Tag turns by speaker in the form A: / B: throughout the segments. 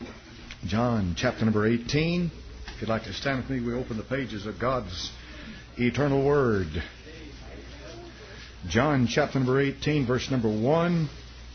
A: John chapter number 18. If you'd like to stand with me, we open the pages of God's eternal Word. John chapter number 18, verse number 1.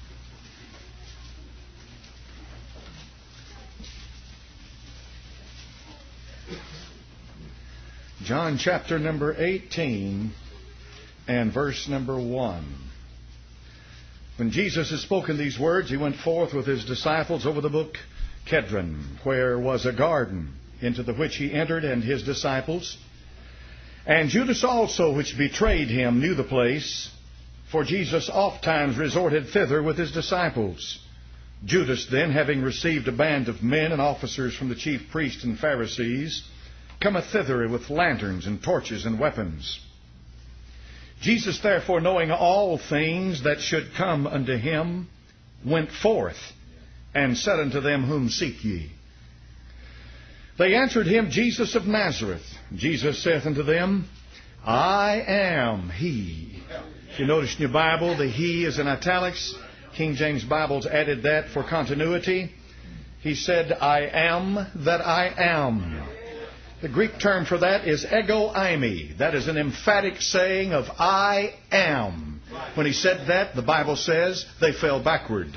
A: John chapter number 18 and verse number 1. When Jesus had spoken these words, he went forth with his disciples over the brook Kedron, where was a garden, into the which he entered and his disciples. And Judas also, which betrayed him, knew the place, for Jesus oft times resorted thither with his disciples. Judas then, having received a band of men and officers from the chief priests and Pharisees, cometh thither with lanterns and torches and weapons. Jesus therefore, knowing all things that should come unto him, went forth, and said unto them, Whom seek ye? They answered him, Jesus of Nazareth. Jesus saith unto them, I am he. If you notice in your Bible, the he is in italics. King James Bible's added that for continuity. He said, I am that I am. The Greek term for that is ego eimi. That is an emphatic saying of I am. When he said that, the Bible says, they fell backward.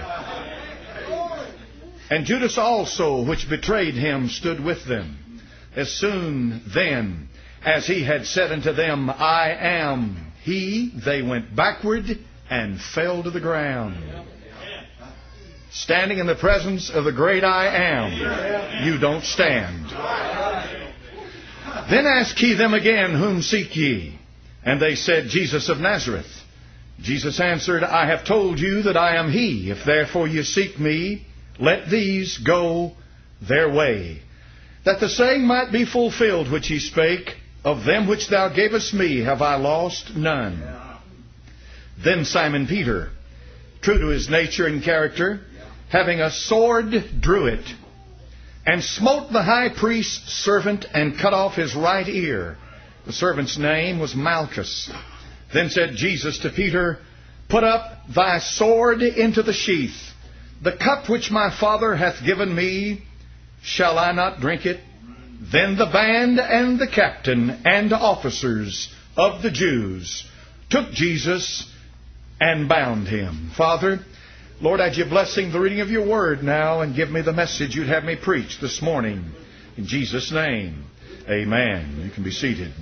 A: And Judas also, which betrayed him, stood with them. As soon then as he had said unto them, I am he, they went backward and fell to the ground. Standing in the presence of the great I am, you don't stand. Then asked he them again, Whom seek ye? And they said, Jesus of Nazareth. Jesus answered, I have told you that I am he. If therefore you seek me, let these go their way, that the saying might be fulfilled which he spake, Of them which thou gavest me have I lost none. Then Simon Peter, true to his nature and character, having a sword, drew it, and smote the high priest's servant, and cut off his right ear. The servant's name was Malchus. Then said Jesus to Peter, Put up thy sword into the sheath. The cup which my Father hath given me, shall I not drink it? Then the band and the captain and officers of the Jews took Jesus and bound him. Father, Lord, I'd you blessing the reading of your word now and give me the message you'd have me preach this morning. In Jesus' name, amen. You can be seated.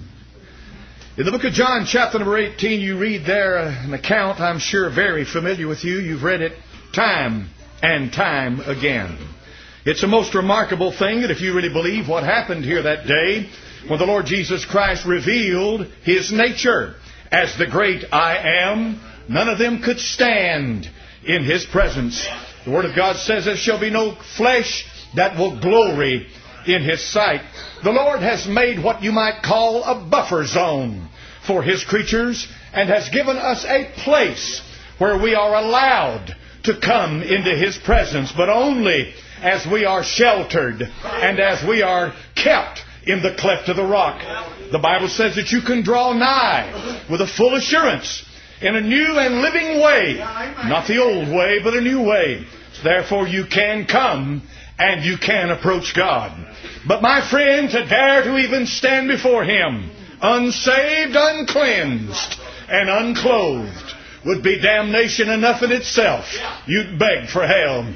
A: In the book of John, chapter number 18, you read there an account I'm sure very familiar with you. You've read it time and time again. It's a most remarkable thing that if you really believe what happened here that day, when the Lord Jesus Christ revealed his nature as the great I am, none of them could stand in his presence. The Word of God says there shall be no flesh that will glory in his sight. The Lord has made what you might call a buffer zone for his creatures and has given us a place where we are allowed to come into his presence, but only as we are sheltered and as we are kept in the cleft of the rock. The Bible says that you can draw nigh with a full assurance in a new and living way. Not the old way, but a new way. Therefore you can come and you can approach God. But my friend, to dare to even stand before him, unsaved, uncleansed, and unclothed, would be damnation enough in itself. You'd beg for hell.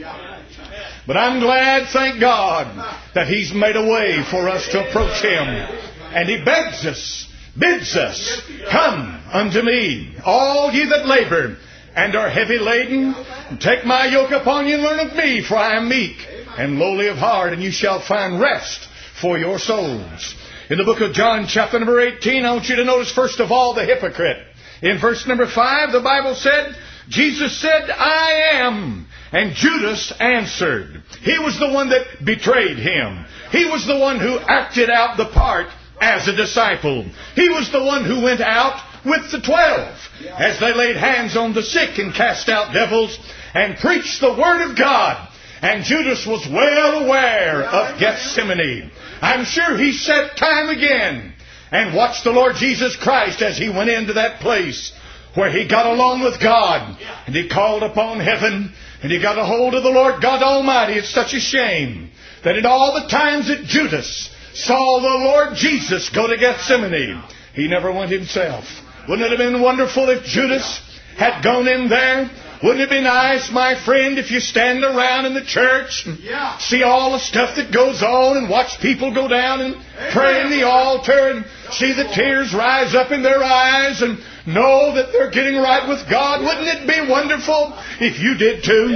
A: But I'm glad, thank God, that he's made a way for us to approach him. And he begs us, bids us, Come unto me, all ye that labor and are heavy laden, and take my yoke upon you and learn of me, for I am meek and lowly of heart, and you shall find rest for your souls. In the book of John, chapter number 18, I want you to notice first of all the hypocrite. In verse number 5, the Bible said, Jesus said, I am. And Judas answered. He was the one that betrayed him. He was the one who acted out the part as a disciple. He was the one who went out with the 12 as they laid hands on the sick and cast out devils and preached the Word of God. And Judas was well aware of Gethsemane. I'm sure he sat time again and watched the Lord Jesus Christ as he went into that place where he got along with God, and he called upon heaven, And he got a hold of the Lord God Almighty. It's such a shame that in all the times that Judas saw the Lord Jesus go to Gethsemane, he never went himself. Wouldn't it have been wonderful if Judas had gone in there? Wouldn't it be nice, my friend, if you stand around in the church and see all the stuff that goes on and watch people go down and pray in the altar and see the tears rise up in their eyes and know that they're getting right with God? Wouldn't it be wonderful if you did too?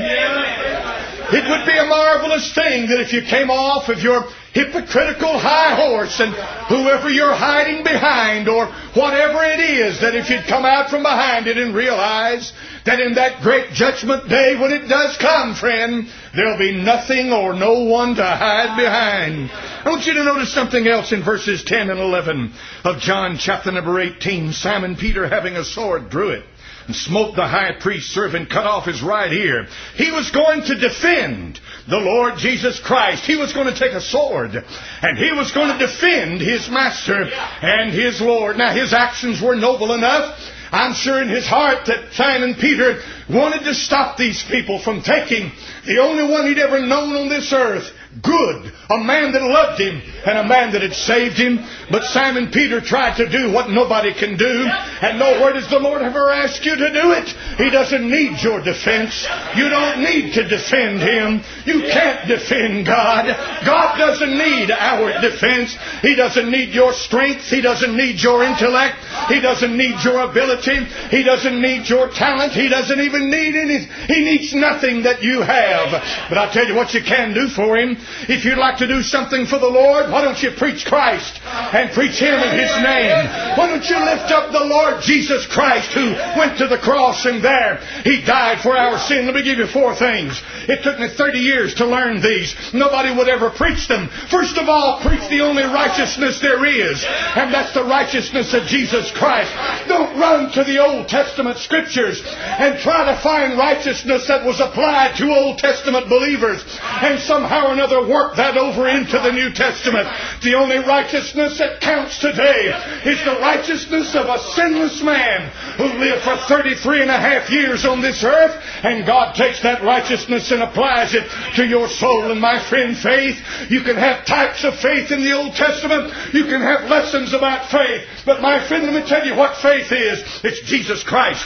A: It would be a marvelous thing that if you came off of your hypocritical high horse and whoever you're hiding behind or whatever it is, that if you'd come out from behind it and realize that in that great judgment day when it does come, friend, there'll be nothing or no one to hide behind. I want you to notice something else in verses 10 and 11 of John chapter number 18. Simon Peter, having a sword, drew it and smote the high priest's servant, cut off his right ear. He was going to defend the Lord Jesus Christ. He was going to take a sword and he was going to defend his master and his Lord. Now, his actions were noble enough. I'm sure in his heart that Simon Peter wanted to stop these people from taking the only one he'd ever known on this earth, good, a man that loved him and a man that had saved him. But Simon Peter tried to do what nobody can do. And nowhere does the Lord ever ask you to do it. He doesn't need your defense. You don't need to defend him. You can't defend God. God doesn't need our defense. He doesn't need your strength. He doesn't need your intellect. He doesn't need your ability. He doesn't need your talent. He doesn't even need any. He needs nothing that you have. But I'll tell you what you can do for him. If you'd like to do something for the Lord, why don't you preach Christ and preach Him in His name? Why don't you lift up the Lord Jesus Christ who went to the cross and there He died for our sin? Let me give you 4 things. It took me 30 years to learn these. Nobody would ever preach them. First of all, preach the only righteousness there is, and that's the righteousness of Jesus Christ. Don't run to the Old Testament Scriptures and try to find righteousness that was applied to Old Testament believers and somehow or another work that over into the New Testament. The only righteousness that counts today is the righteousness of a sinless man who lived for 33 and a half years on this earth, and God takes that righteousness and applies it to your soul. And my friend, faith, you can have types of faith in the Old Testament. You can have lessons about faith. But my friend, let me tell you what faith is. It's Jesus Christ.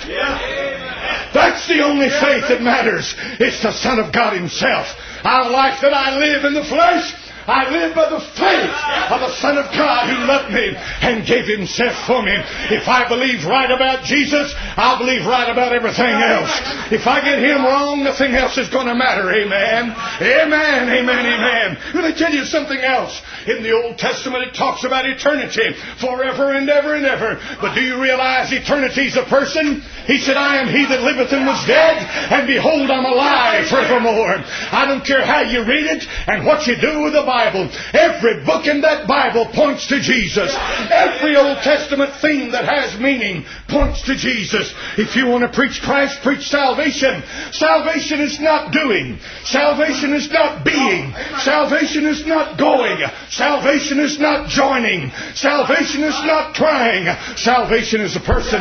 A: That's the only faith that matters. It's the Son of God Himself. Our life that I live in the flesh, I live by the faith of the Son of God who loved me and gave Himself for me. If I believe right about Jesus, I'll believe right about everything else. If I get Him wrong, nothing else is going to matter. Amen. Amen. Amen. Amen. Let me tell you something else. In the Old Testament, it talks about eternity, forever and ever and ever. But do you realize eternity's a person? He said, I am He that liveth and was dead, and behold, I'm alive forevermore. I don't care how you read it and what you do with the Bible. Every book in that Bible points to Jesus. Every Old Testament theme that has meaning points to Jesus. If you want to preach Christ, preach salvation. Salvation is not doing. Salvation is not being. Salvation is not going. Salvation is not joining. Salvation is not trying. Salvation is a person.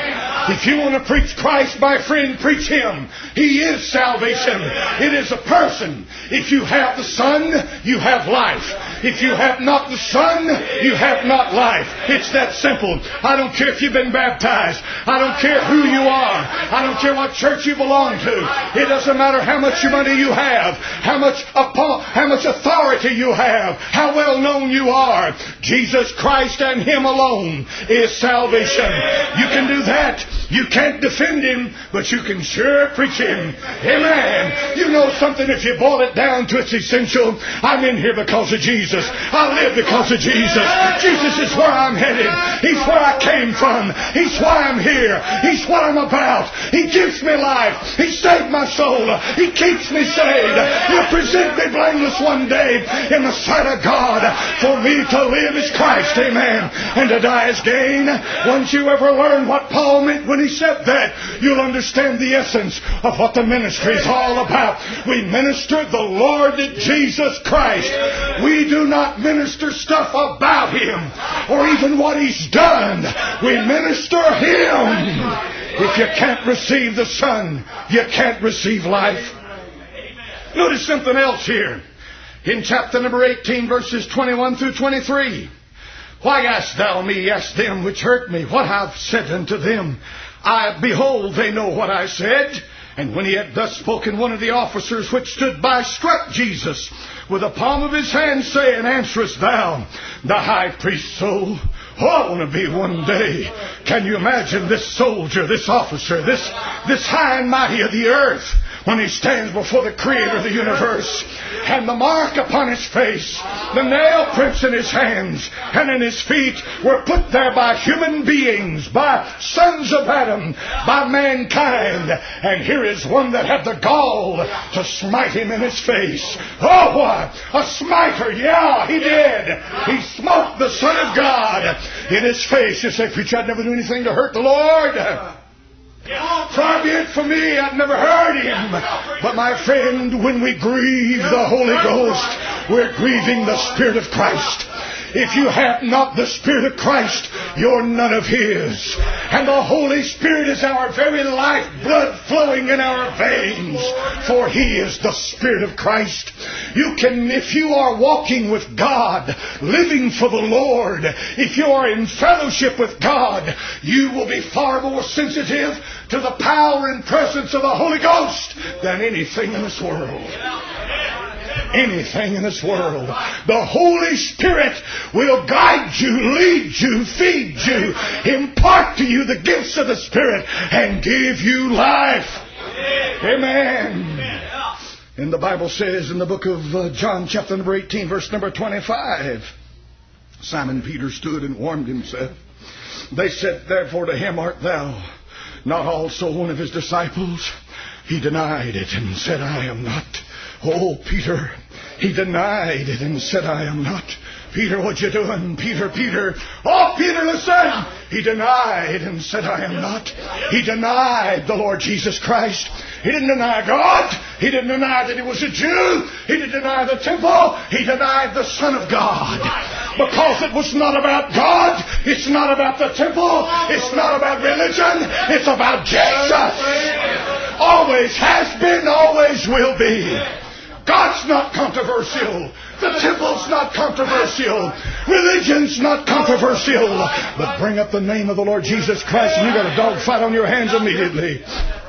A: If you want to preach Christ, my friend, preach Him. He is salvation. It is a person. If you have the Son, you have life. If you have not the Son, you have not life. It's that simple. I don't care if you've been baptized. I don't care who you are. I don't care what church you belong to. It doesn't matter how much money you have, how much authority you have, how well known you are. Jesus Christ and Him alone is salvation. You can do that. You can't defend Him, but you can sure preach Him. Amen. You know something, if you boil it down to its essential, I'm in here because of Jesus. I live because of Jesus. Jesus is where I'm headed. He's where I came from. He's why I'm here. He's what I'm about. He gives me life. He saved my soul. He keeps me saved. He'll present me blameless one day in the sight of God. For me to live is Christ. Amen. And to die is gain. Once you ever learn what Paul meant when he said that, you'll understand the essence of what the ministry is all about. We minister the Lord Jesus Christ. We do not minister stuff about Him or even what He's done. We minister Him. If you can't receive the Son, you can't receive life. Notice something else here. In chapter number 18, verses 21 through 23. Why asked thou me? Ask them which hurt me. What I've said unto them. Behold, they know what I said. And when he had thus spoken, one of the officers which stood by struck Jesus with the palm of his hand, saying, Answerest thou the high priest so? Oh, I want to be one day. Can you imagine this soldier, this officer, this high and mighty of the earth, when he stands before the Creator of the universe, and the mark upon his face, the nail prints in his hands and in his feet were put there by human beings, by sons of Adam, by mankind. And here is one that had the gall to smite him in his face. Oh, what? A smiter, yeah, he did. He smote the Son of God in his face. You say, Preacher, I'd never do anything to hurt the Lord. Far be it from me, I'd never heard him. But my friend, when we grieve the Holy Ghost, we're grieving the Spirit of Christ. If you have not the Spirit of Christ, you're none of His. And the Holy Spirit is our very life, blood flowing in our veins. For He is the Spirit of Christ. You can, if you are walking with God, living for the Lord, if you are in fellowship with God, you will be far more sensitive to the power and presence of the Holy Ghost than anything in this world. Anything in this world. The Holy Spirit will guide you, lead you, feed you, impart to you the gifts of the Spirit, and give you life. Amen. And the Bible says in the book of John chapter number 18 verse number 25, Simon Peter stood and warmed himself. They said therefore to him, Art thou not also one of his disciples? He denied it and said, I am not. Oh, Peter, he denied it and said, I am not. Peter, what you doing? Peter. Oh, Peter, listen. He denied and said, I am not. He denied the Lord Jesus Christ. He didn't deny God. He didn't deny that he was a Jew. He didn't deny the temple. He denied the Son of God. Because it was not about God. It's not about the temple. It's not about religion. It's about Jesus. Always has been, always will be. God's not controversial. The temple's not controversial. Religion's not controversial. But bring up the name of the Lord Jesus Christ and you got a dog fight on your hands immediately.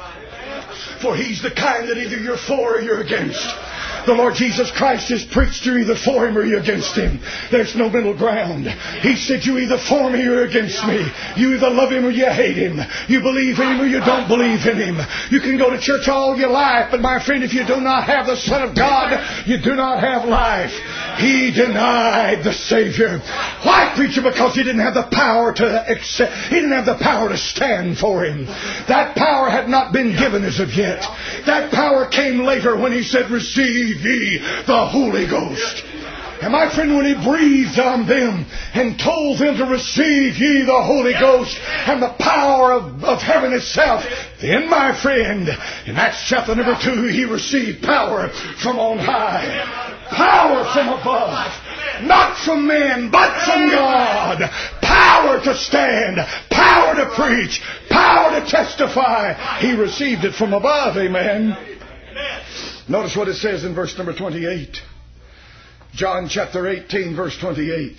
A: For He's the kind that either you're for or you're against. The Lord Jesus Christ is preached, you're either for Him or you're against Him. There's no middle ground. He said you either for me or against me. You either love Him or you hate Him. You believe in Him or you don't believe in Him. You can go to church all your life, but my friend, if you do not have the Son of God, you do not have life. He denied the Savior. Why, preacher? Because He didn't have the power to accept. He didn't have the power to stand for Him. That power had not been given as of yet. That power came later when He said, receive ye the Holy Ghost. And my friend, when He breathed on them and told them to receive ye the Holy Ghost and the power of heaven itself, then, my friend, in Acts chapter number 2, he received power from on high. Power from above. Not from men, but from God. Power to stand. Power to preach. Power to testify. He received it from above. Amen. Notice what it says in verse number 28. John chapter 18 verse 28.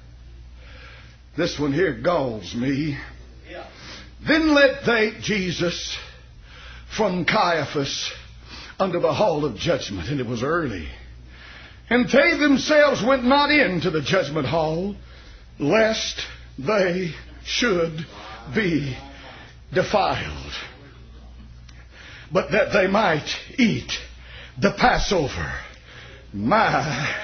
A: This one here galls me. Then led they Jesus from Caiaphas unto the hall of judgment. And it was early. And they themselves went not into the judgment hall, lest they should be defiled, but that they might eat the Passover. My.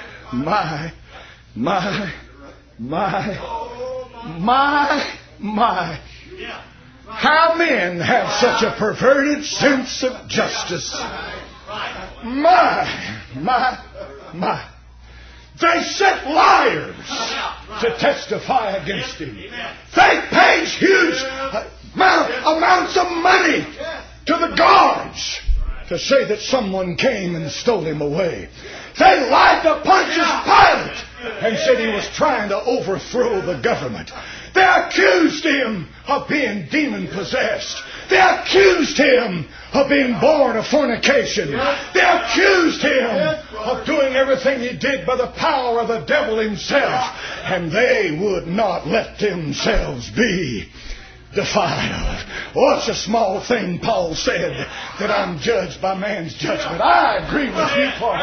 A: How men have such a perverted sense of justice. My. They set liars to testify against Him. They paid huge amounts of money to the guards to say that someone came and stole Him away. They lied to Pontius Pilate and said he was trying to overthrow the government. They accused him of being demon-possessed. They accused him of being born of fornication. They accused him of doing everything he did by the power of the devil himself. And they would not let themselves be defiled. Oh, it's a small thing, Paul said, that I'm judged by man's judgment. I agree with you, Paul.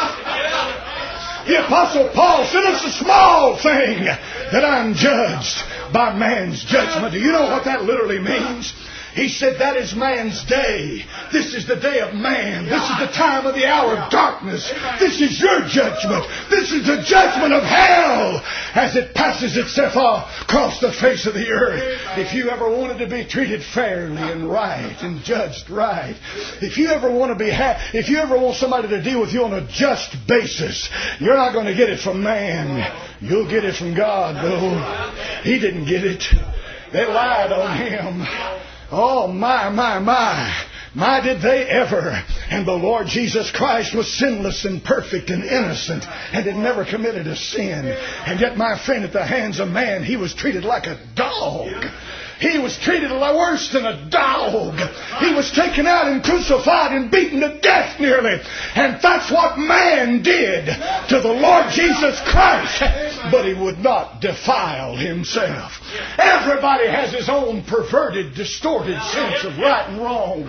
A: The Apostle Paul said it's a small thing that I'm judged by man's judgment. Do you know what that literally means? He said that is man's day. This is the day of man. This is the time of the hour of darkness. This is your judgment. This is the judgment of hell as it passes itself across the face of the earth. If you ever wanted to be treated fairly and right and judged right, if you ever want somebody to deal with you on a just basis, you're not going to get it from man. You'll get it from God, though. He didn't get it. They lied on him. Oh, my. My, did they ever. And the Lord Jesus Christ was sinless and perfect and innocent and had never committed a sin. And yet, my friend, at the hands of man, he was treated like a dog. He was treated worse than a dog. He was taken out and crucified and beaten to death nearly. And that's what man did to the Lord Jesus Christ. But he would not defile himself. Everybody has his own perverted, distorted sense of right and wrong.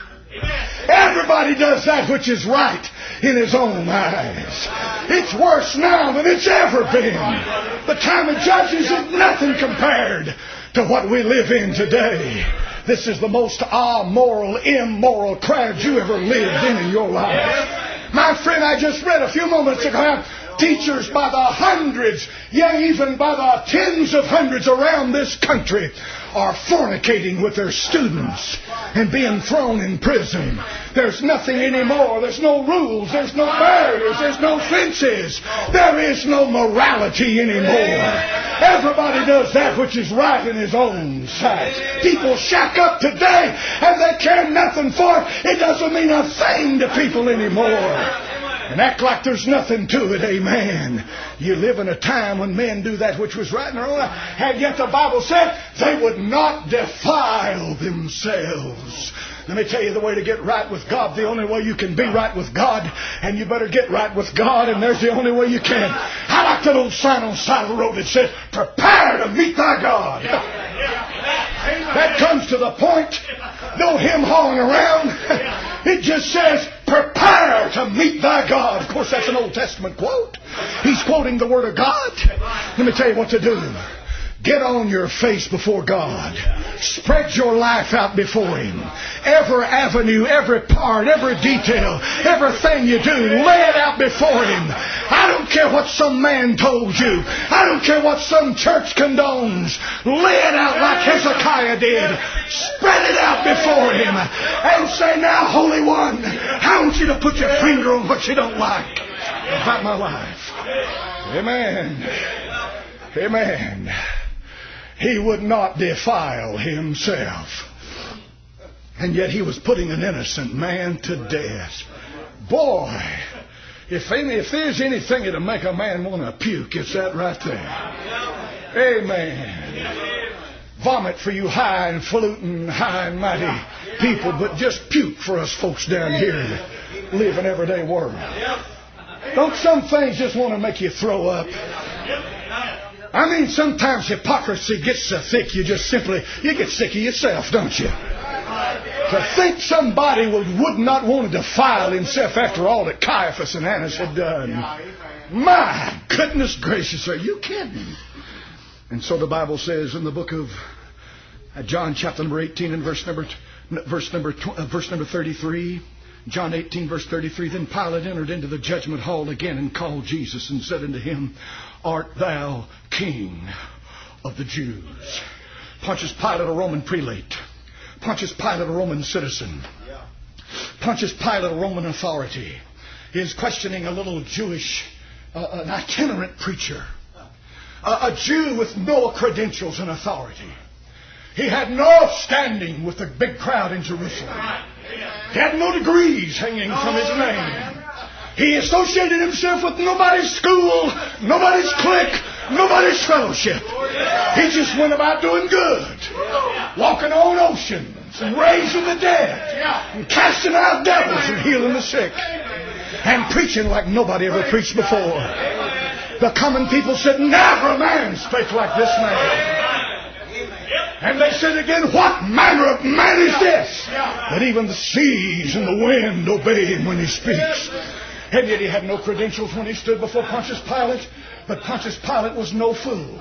A: Everybody does that which is right in his own eyes. It's worse now than it's ever been. The time of judgment is nothing compared to what we live in today. This is the most amoral, immoral crowd you ever lived in your life. My friend, I just read a few moments ago, teachers by the hundreds, yea, even by the tens of hundreds around this country are fornicating with their students and being thrown in prison. There's nothing anymore. There's no rules. There's no barriers. There's no fences. There is no morality anymore. Everybody does that which is right in his own sight. People shack up today and they care nothing for it. It doesn't mean a thing to people anymore. And act like there's nothing to it, amen. You live in a time when men do that which was right in their own eyes. And yet the Bible said they would not defile themselves. Let me tell you the way to get right with God. The only way you can be right with God, and you better get right with God, and there's the only way you can. I like that old sign on the side of the road that says, prepare to meet thy God. That comes to the point. No him-hawing around. It just says, prepare to meet thy God. Of course, that's an Old Testament quote. He's quoting the Word of God. Let me tell you what to do. Get on your face before God. Spread your life out before Him. Every avenue, every part, every detail, everything you do, lay it out before Him. I don't care what some man told you. I don't care what some church condones. Lay it out like Hezekiah did. Spread it out before Him. And say, now, Holy One, I want you to put your finger on what you don't like about my life. Amen. Amen. He would not defile himself. And yet he was putting an innocent man to death. Boy, if there's anything that'll make a man want to puke, it's that right there. Amen. Vomit for you high and falutin', high and mighty people, but just puke for us folks down here that live in everyday world. Don't some things just want to make you throw up? I mean, sometimes hypocrisy gets so thick you get sick of yourself, don't you? To think somebody would not want to defile himself after all that Caiaphas and Annas had done. My goodness gracious, are you kidding? And so the Bible says in the book of John chapter number 18 and verse number 33, John 18 verse 33, then Pilate entered into the judgment hall again and called Jesus and said unto him, art thou king of the Jews? Pontius Pilate, a Roman prelate. Pontius Pilate, a Roman citizen. Pontius Pilate, a Roman authority, is questioning a little Jewish, an itinerant preacher. A Jew with no credentials and authority. He had no standing with the big crowd in Jerusalem. He had no degrees hanging from his name. He associated himself with nobody's school, nobody's clique, nobody's fellowship. He just went about doing good, walking on oceans and raising the dead and casting out devils and healing the sick and preaching like nobody ever preached before. The common people said, never a man spake like this man. And they said again, what manner of man is this, that even the seas and the wind obey him when he speaks? And yet he had no credentials when he stood before Pontius Pilate. But Pontius Pilate was no fool.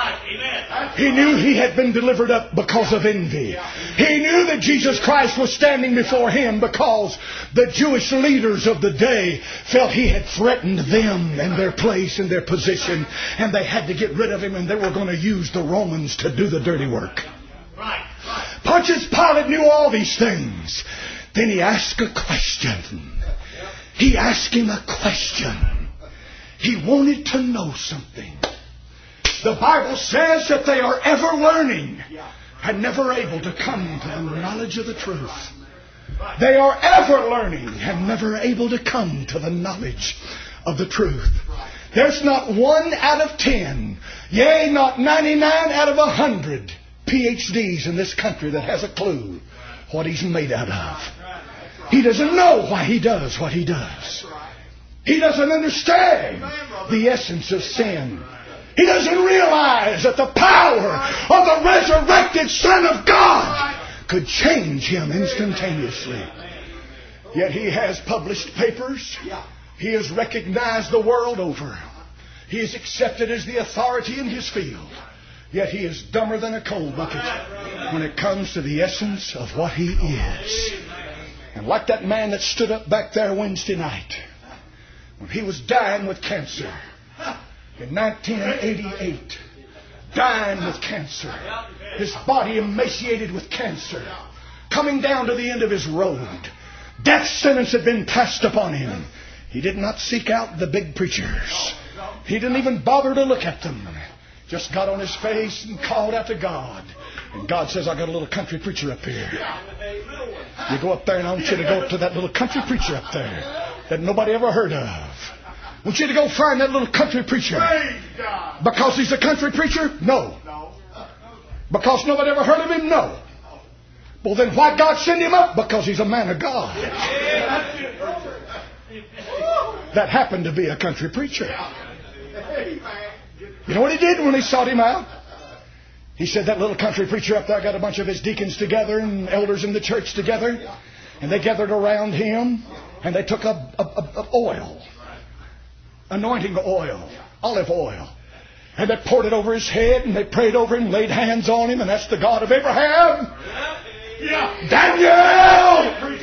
A: He knew he had been delivered up because of envy. He knew that Jesus Christ was standing before him because the Jewish leaders of the day felt he had threatened them and their place and their position, and they had to get rid of him, and they were going to use the Romans to do the dirty work. Pontius Pilate knew all these things. Then he asked a question. He asked him a question. He wanted to know something. The Bible says that they are ever learning and never able to come to the knowledge of the truth. They are ever learning and never able to come to the knowledge of the truth. There's not 1 out of 10, yea, not 99 out of 100 PhDs in this country that has a clue what he's made out of. He doesn't know why he does what he does. He doesn't understand the essence of sin. He doesn't realize that the power of the resurrected Son of God could change him instantaneously. Yet he has published papers. He is recognized the world over. He is accepted as the authority in his field. Yet he is dumber than a coal bucket when it comes to the essence of what he is. And like that man that stood up back there Wednesday night, when he was dying with cancer in 1988, dying with cancer, his body emaciated with cancer, coming down to the end of his road, death sentence had been passed upon him. He did not seek out the big preachers. He didn't even bother to look at them. Just got on his face and called out to God. And God says, I got a little country preacher up here. You go up there, and I want you to go up to that little country preacher up there that nobody ever heard of. I want you to go find that little country preacher. Because he's a country preacher? No. Because nobody ever heard of him? No. Well, then why God send him up? Because he's a man of God. That happened to be a country preacher. You know what he did when he sought him out? He said, that little country preacher up there got a bunch of his deacons together and elders in the church together. And they gathered around him. And they took up oil. Anointing oil. Olive oil. And they poured it over his head. And they prayed over him. Laid hands on him. And that's the God of Abraham. Daniel!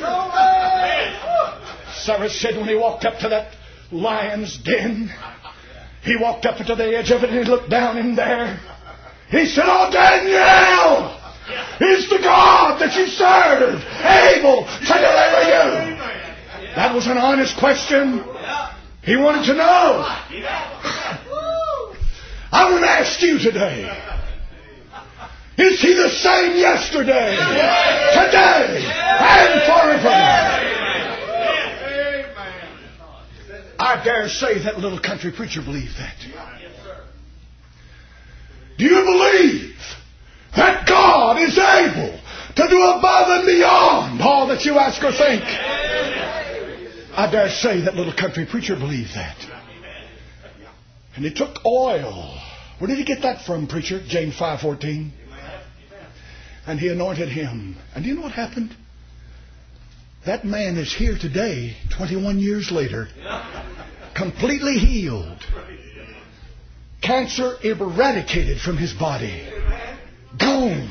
A: Cyrus said when he walked up to that lion's den, he walked up to the edge of it and he looked down in there. He said, oh, Daniel, is the God that you serve able to deliver you? That was an honest question. He wanted to know. I want to ask you today, is he the same yesterday, today, and forever? I dare say that little country preacher believed that. Do you believe that God is able to do above and beyond all that you ask or think? I dare say that little country preacher believed that. And he took oil. Where did he get that from, preacher? James 5:14. And he anointed him. And do you know what happened? That man is here today, 21 years later, completely healed. Cancer eradicated from his body. Gone.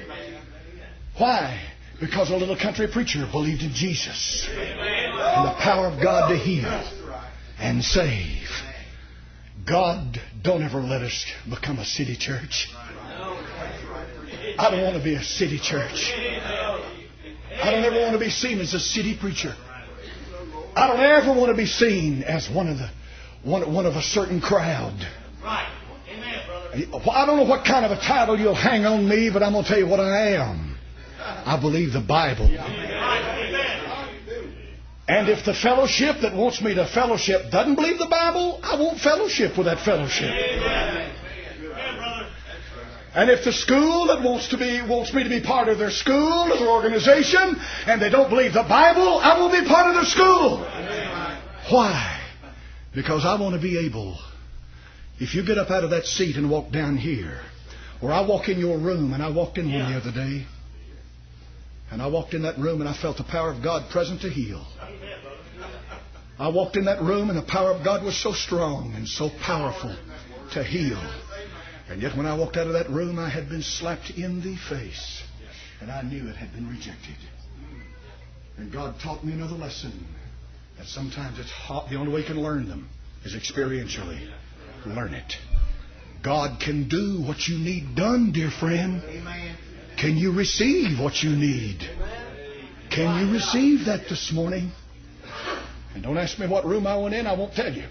A: Why? Because a little country preacher believed in Jesus and the power of God to heal and save. God, don't ever let us become a city church. I don't want to be a city church. I don't ever want to be seen as a city preacher. I don't ever want to be seen as one of a certain crowd. Right. Amen, brother. I don't know what kind of a title you'll hang on me, but I'm going to tell you what I am. I believe the Bible. And if the fellowship that wants me to fellowship doesn't believe the Bible, I won't fellowship with that fellowship.
B: And if the school that wants me to be part of their school or their organization, and they don't believe the Bible, I will be part of their school. Why? Because I want to be able, if you get up out of that seat and walk down here, or I walk in your room, and I walked in one the other day, and I walked in that room and I felt the power of God present to heal. I walked in that room and the power of God was so strong and so powerful to heal. And yet when I walked out of that room, I had been slapped in the face. And I knew it had been rejected. And God taught me another lesson. That sometimes it's hot. The only way you can learn them is experientially. Learn it. God can do what you need done, dear friend. Can you receive what you need? Can you receive that this morning? And don't ask me what room I went in. I won't tell you.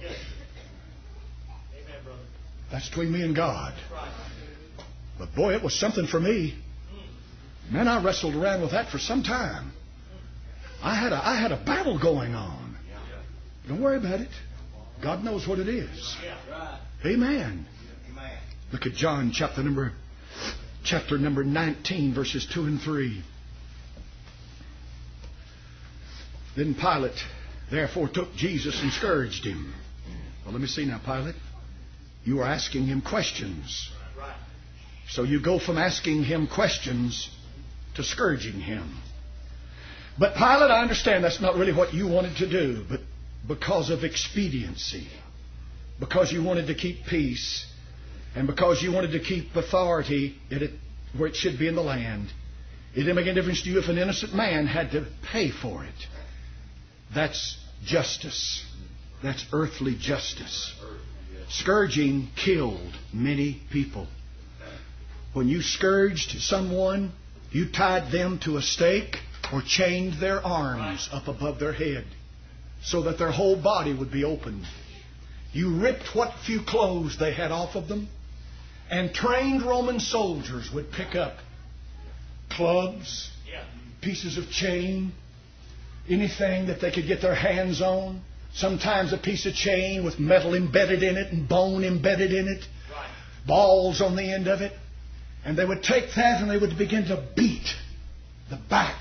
B: That's between me and God. But boy, it was something for me. Man, I wrestled around with that for some time. I had a battle going on. Don't worry about it. God knows what it is. Amen. Look at John chapter number 19, verses 2 and 3. Then Pilate therefore took Jesus and scourged him. Well, let me see now, Pilate. You are asking him questions. So you go from asking him questions to scourging him. But Pilate, I understand that's not really what you wanted to do, but because of expediency, because you wanted to keep peace, and because you wanted to keep authority where it should be in the land, it didn't make any difference to you if an innocent man had to pay for it. That's justice. That's earthly justice. Scourging killed many people. When you scourged someone, you tied them to a stake or chained their arms up above their head so that their whole body would be opened. You ripped what few clothes they had off of them, and trained Roman soldiers would pick up clubs, pieces of chain, anything that they could get their hands on. Sometimes a piece of chain with metal embedded in it and bone embedded in it, balls on the end of it. And they would take that and they would begin to beat the back,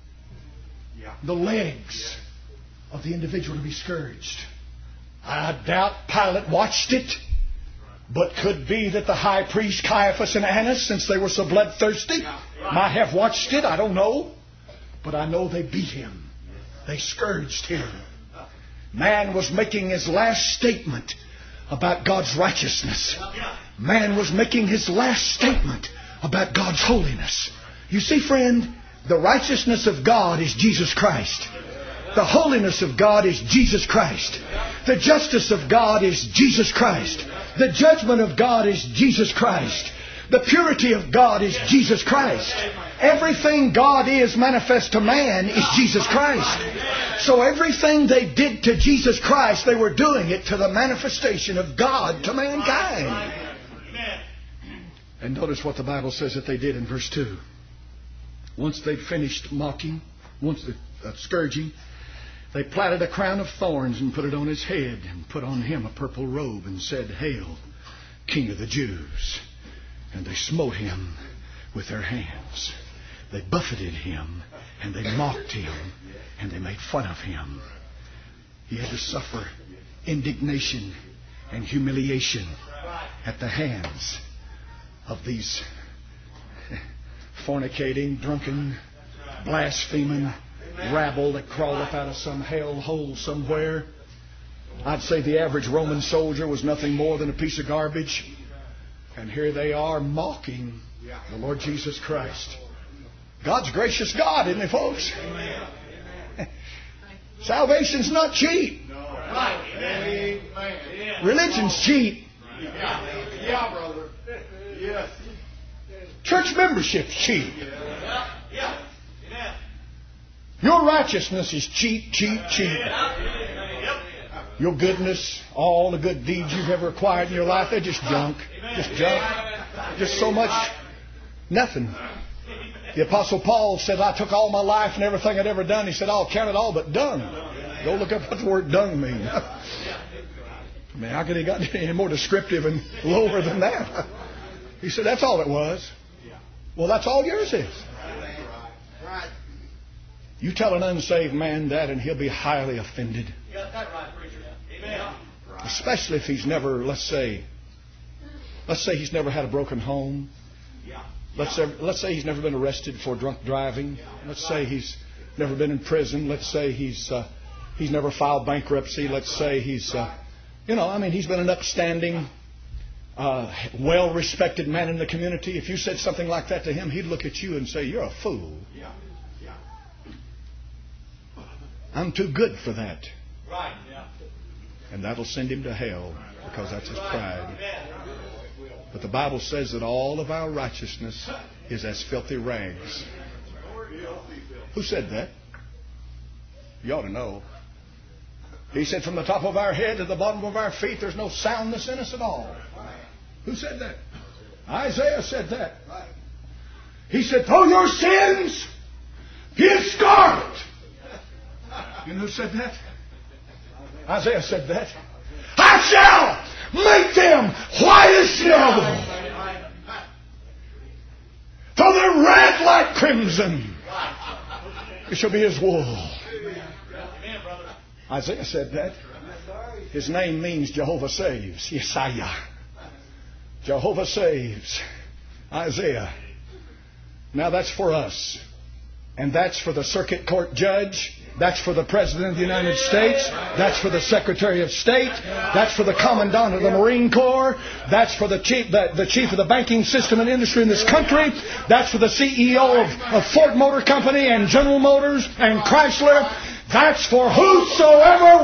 B: the legs of the individual to be scourged. I doubt Pilate watched it, but could be that the high priest Caiaphas and Annas, since they were so bloodthirsty, might have watched it. I don't know. But I know they beat him. They scourged him. Man was making his last statement about God's righteousness. Man was making his last statement about God's holiness. You see, friend, the righteousness of God is Jesus Christ. The holiness of God is Jesus Christ. The justice of God is Jesus Christ. The judgment of God is Jesus Christ. The purity of God is Jesus Christ. Everything God is manifest to man is Jesus Christ. So everything they did to Jesus Christ, they were doing it to the manifestation of God to mankind. And notice what the Bible says that they did in verse 2. Once they'd finished mocking, scourging, they plaited a crown of thorns and put it on his head, and put on him a purple robe, and said, "Hail, King of the Jews." And they smote him with their hands. They buffeted him, and they mocked him, and they made fun of him. He had to suffer indignation and humiliation at the hands of these fornicating, drunken, blaspheming rabble that crawled up out of some hell hole somewhere. I'd say the average Roman soldier was nothing more than a piece of garbage. And here they are mocking the Lord Jesus Christ. God's gracious God, isn't He, folks? Salvation's not cheap. Religion's cheap.
C: Yeah, brother. Yes.
B: Church membership's cheap. Your righteousness is cheap, cheap, cheap. Your goodness, all the good deeds you've ever acquired in your life, they're just junk. Just junk. Just so much nothing. The Apostle Paul said, "I took all my life and everything I'd ever done." He said, "I'll count it all but dung." Go look up what the word dung means. I mean, how could he got any more descriptive and lower than that? He said, that's all it was. Well, that's all yours is. You tell an unsaved man that and he'll be highly offended.
C: You got that right, preacher. Amen.
B: Especially if he's never, let's say he's never had a broken home. Let's say he's never been arrested for drunk driving. Let's say he's never been in prison. Let's say he's never filed bankruptcy. Let's say he's been an upstanding, well-respected man in the community. If you said something like that to him, he'd look at you and say, you're a fool. I'm too good for that.
C: Right. Yeah.
B: And that'll send him to hell because that's his pride. But the Bible says that all of our righteousness is as filthy rags. Who said that? You ought to know. He said from the top of our head to the bottom of our feet, there's no soundness in us at all. Who said that? Isaiah said that. He said, though your sins be as scarlet. You know who said that? Isaiah said that. I shall make them white as snow. Though they're red like crimson, it shall be as wool. Isaiah said that. His name means Jehovah saves. Yesaiah. Jehovah saves. Isaiah. Now that's for us. And that's for the circuit court judge. That's for the President of the United States. That's for the Secretary of State. That's for the Commandant of the Marine Corps. That's for the chief of the banking system and industry in this country. That's for the CEO of Ford Motor Company and General Motors and Chrysler. That's for whosoever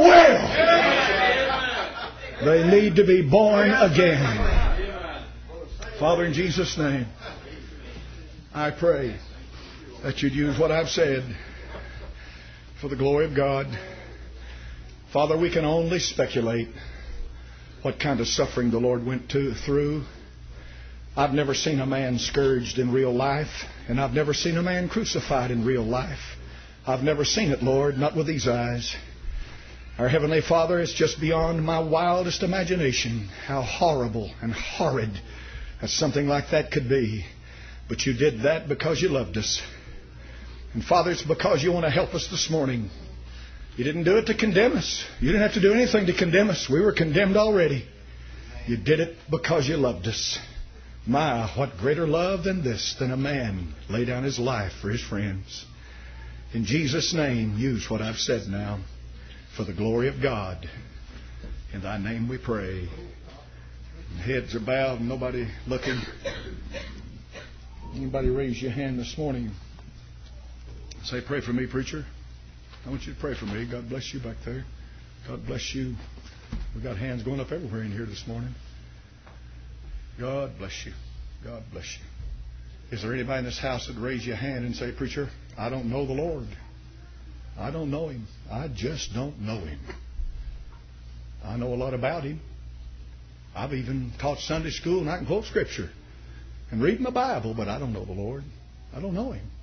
B: will. They need to be born again. Father, in Jesus' name, I pray that you'd use what I've said for the glory of God. Father, we can only speculate what kind of suffering the Lord went through. I've never seen a man scourged in real life, and I've never seen a man crucified in real life. I've never seen it, Lord, not with these eyes. Our Heavenly Father, it's just beyond my wildest imagination how horrible and horrid that something like that could be. But you did that because you loved us. And Father, it's because you want to help us this morning. You didn't do it to condemn us. You didn't have to do anything to condemn us. We were condemned already. You did it because you loved us. My, what greater love than this, than a man lay down his life for his friends. In Jesus' name, use what I've said now for the glory of God. In thy name we pray. And heads are bowed and nobody looking. Anybody raise your hand this morning? Say, pray for me, preacher. I want you to pray for me. God bless you back there. God bless you. We've got hands going up everywhere in here this morning. God bless you. God bless you. Is there anybody in this house that raise your hand and say, preacher, I don't know the Lord. I don't know Him. I just don't know Him. I know a lot about Him. I've even taught Sunday school and I can quote Scripture and read my Bible, but I don't know the Lord. I don't know Him.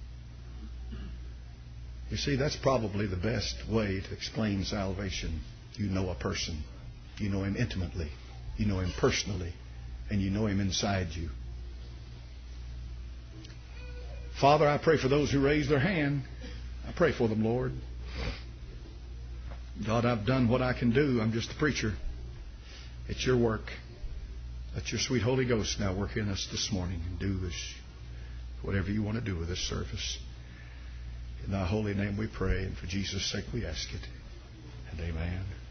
B: You see, that's probably the best way to explain salvation. You know a person. You know him intimately. You know him personally. And you know him inside you. Father, I pray for those who raise their hand. I pray for them, Lord. God, I've done what I can do. I'm just a preacher. It's your work. Let your sweet Holy Ghost now work in us this morning and do whatever you want to do with this service. In thy holy name we pray, and for Jesus' sake we ask it. And amen.